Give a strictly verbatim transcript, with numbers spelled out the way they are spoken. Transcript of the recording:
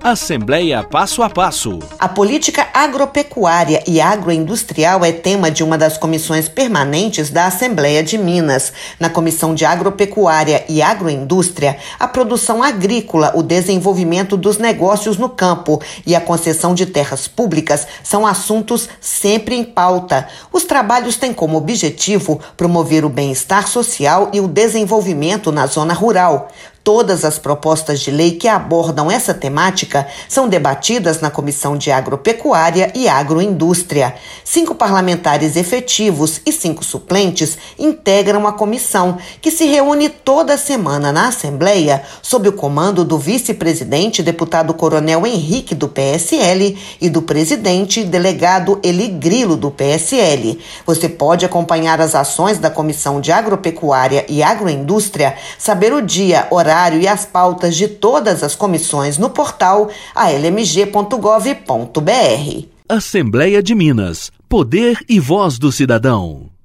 Assembleia Passo a Passo. A política agropecuária e agroindustrial é tema de uma das comissões permanentes da Assembleia de Minas. Na Comissão de Agropecuária e Agroindústria, a produção agrícola, o desenvolvimento dos negócios no campo e a concessão de terras públicas são assuntos sempre em pauta. Os trabalhos têm como objetivo promover o bem-estar social e o desenvolvimento na zona rural. Todas as propostas de lei que abordam essa temática são debatidas na Comissão de Agropecuária e Agroindústria. Cinco parlamentares efetivos e cinco suplentes integram a comissão, que se reúne toda semana na Assembleia, sob o comando do vice-presidente, deputado Coronel Henrique, do P S L, e do presidente, delegado Eli Grilo, do P S L. Você pode acompanhar as ações da Comissão de Agropecuária e Agroindústria, saber o dia, horário e as pautas de todas as comissões no portal a l m g ponto gov ponto b r. Assembleia de Minas. Poder e voz do cidadão.